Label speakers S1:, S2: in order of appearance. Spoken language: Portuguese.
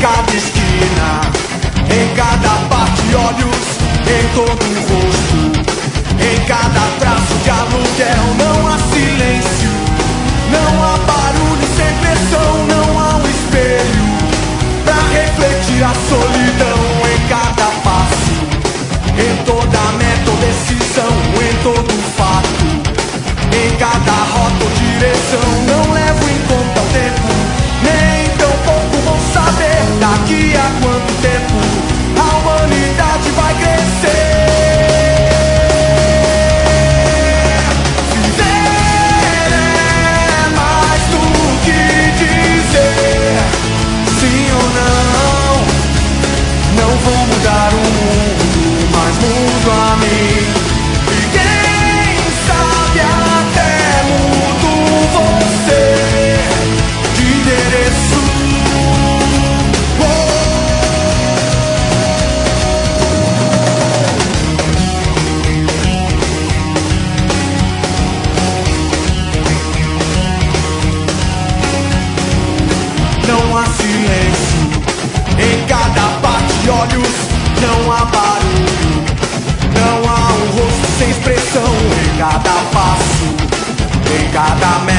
S1: cada esquina, em cada parte, olhos em todo o rosto, em cada traço de aluguel. Não há silêncio, não há barulho sem pressão, não há um espelho pra refletir a solidão. Em cada passo, em toda meta ou decisão, em todo fato, em cada rota ou direção. Não levo em conta o tempo, nem tão pouco vou saber daqui a quanto tempo a humanidade vai crescer. Viver é mais do que dizer sim ou não. Não vou mudar o mundo, mas mudo a mim. E quem sabe até mudo você de endereço. Não há silêncio em cada parte, olhos, não há barulho, não há um rosto sem expressão. Em cada passo, em cada